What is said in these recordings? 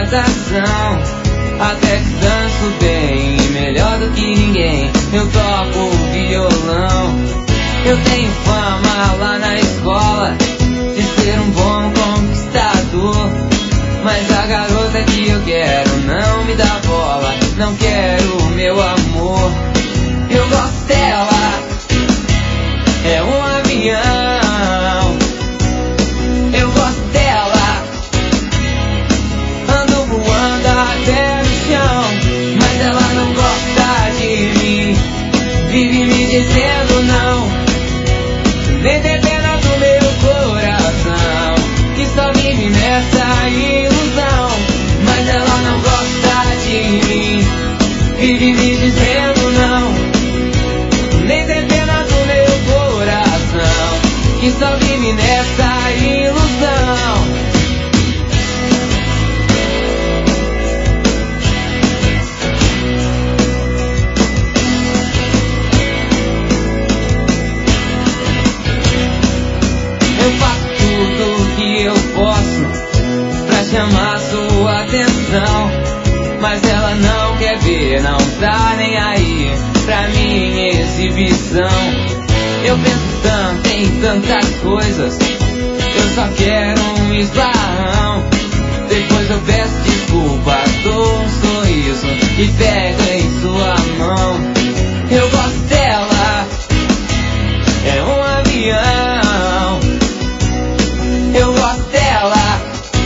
recordação. Até que danço bem, melhor do que ninguém. Eu toco violão. Eu tenho fama lá na escola de ser um bom conquistador. Mas a garota que eu quero não me dá bola, não quero o meu amor. Eu gosto dela, é um avião. Eu gosto dela, ando voando até no chão. Mas ela não gosta de mim, vive me dizendo não. Nem tem pena do meu coração, que só vive nessa ilusão. Mas ela não gosta de mim, vive me dizendo não. Nem tem pena do meu coração, que só vive nessa ilusão. Eu faço tudo que eu posso pra chamar sua atenção, mas ela não quer ver, não tá nem aí pra minha exibição. Eu penso tanto em tantas coisas, eu só quero um esbarrão. Depois eu peço desculpa, dou um sorriso e pego em sua mão. Eu gosto dela, é um avião. Eu gosto dela,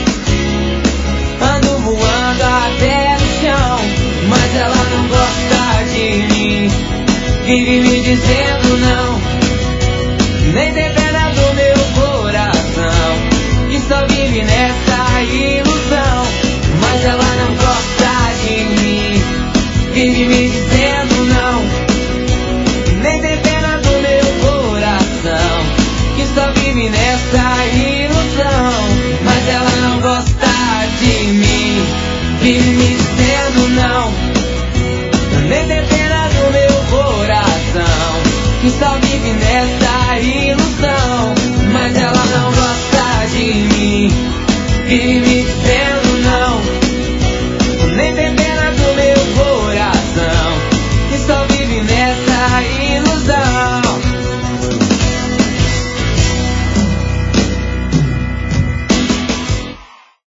ando voando até no chão. Mas ela não gosta de mim, vive me dizendo não. Nem tem pena do meu coração, que só vive nessa ilusão. Mas ela não gosta de mim, vive me dizendo não. Nem tem pena do meu coração, que só vive nessa ilusão. Mas ela não gosta de mim, vive me dizendo não. Nem tem pena do meu coração, que só vive nessa ilusão. Mas ela não gosta de mim, vive me dizendo